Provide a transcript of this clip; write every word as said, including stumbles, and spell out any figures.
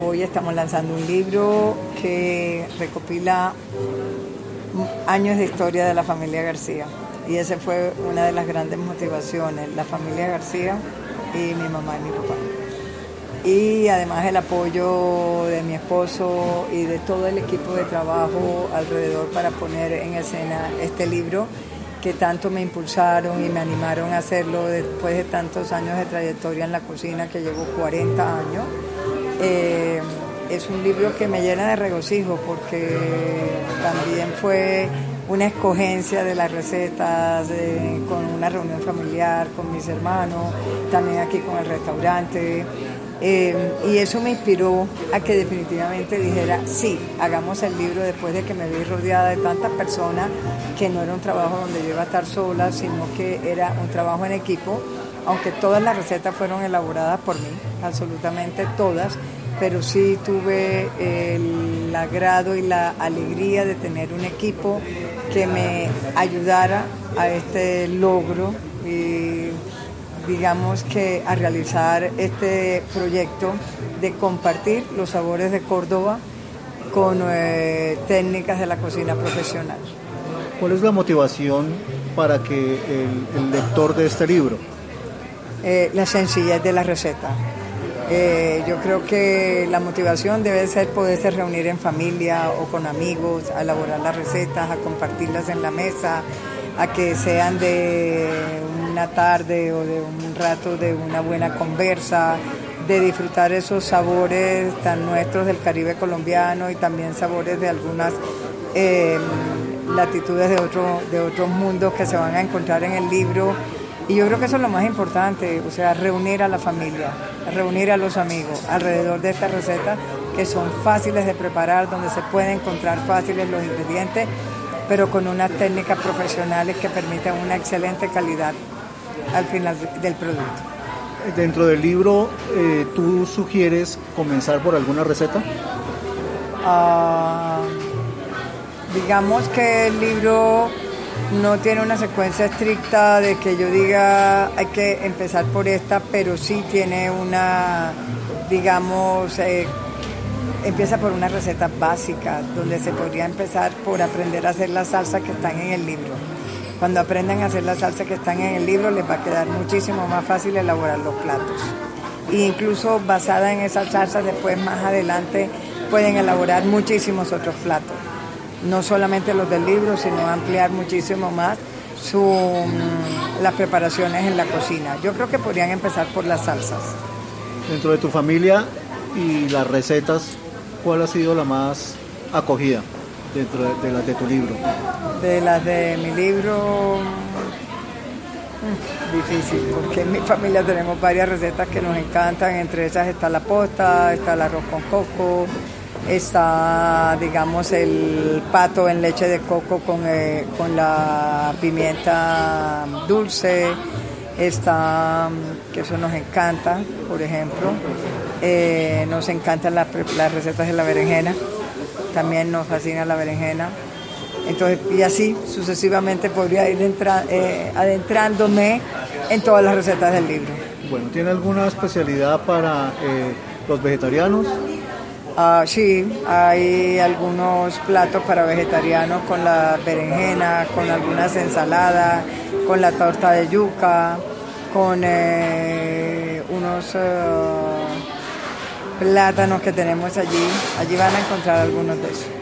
Hoy estamos lanzando un libro que recopila años de historia de la familia García, y esa fue una de las grandes motivaciones, la familia García y mi mamá y mi papá. Y además el apoyo de mi esposo y de todo el equipo de trabajo alrededor para poner en escena este libro, que tanto me impulsaron y me animaron a hacerlo después de tantos años de trayectoria en la cocina, que llevo cuarenta años. Eh, es un libro que me llena de regocijo porque también fue una escogencia de las recetas, eh, con una reunión familiar con mis hermanos, también aquí con el restaurante. Eh, y eso me inspiró a que definitivamente dijera, sí, hagamos el libro, después de que me vi rodeada de tantas personas, que no era un trabajo donde yo iba a estar sola, sino que era un trabajo en equipo, aunque todas las recetas fueron elaboradas por mí, absolutamente todas, pero sí tuve el agrado y la alegría de tener un equipo que me ayudara a este logro y digamos que a realizar este proyecto de compartir los sabores de Córdoba con eh, técnicas de la cocina profesional. ¿Cuál es la motivación para que el, el lector de este libro? Eh, la sencillez de la receta. Eh, yo creo que la motivación debe ser poderse reunir en familia o con amigos, a elaborar las recetas, a compartirlas en la mesa, a que sean de una tarde o de un rato de una buena conversa, de disfrutar esos sabores tan nuestros del Caribe colombiano y también sabores de algunas eh, latitudes de, otro, de otros mundos que se van a encontrar en el libro. Y yo creo que eso es lo más importante, o sea, reunir a la familia, reunir a los amigos alrededor de estas recetas que son fáciles de preparar, donde se pueden encontrar fáciles los ingredientes, pero con unas técnicas profesionales que permiten una excelente calidad al final del producto. Dentro del libro, eh, ¿tú sugieres comenzar por alguna receta? Uh, digamos que el libro no tiene una secuencia estricta de que yo diga hay que empezar por esta, pero sí tiene una, digamos, eh, empieza por una receta básica, donde se podría empezar por aprender a hacer las salsas que están en el libro. Cuando aprendan a hacer las salsas que están en el libro, les va a quedar muchísimo más fácil elaborar los platos. E incluso basada en esas salsas, después más adelante pueden elaborar muchísimos otros platos. No solamente los del libro, sino ampliar muchísimo más su, las preparaciones en la cocina. Yo creo que podrían empezar por las salsas. Dentro de tu familia y las recetas, ¿cuál ha sido la más acogida dentro de, de las de tu libro? De las de mi libro, difícil, porque en mi familia tenemos varias recetas que nos encantan. Entre esas está la posta, está el arroz con coco, está, digamos, el pato en leche de coco con, eh, con la pimienta dulce, está, que eso nos encanta, por ejemplo. Eh, nos encantan las, las recetas de la berenjena, también nos fascina la berenjena. Entonces, y así sucesivamente podría ir entra, eh, adentrándome en todas las recetas del libro. Bueno, ¿tiene alguna especialidad para eh, los vegetarianos? Uh, sí, hay algunos platos para vegetarianos con la berenjena, con algunas ensaladas, con la torta de yuca, con eh, unos uh, plátanos que tenemos allí. Allí van a encontrar algunos de esos.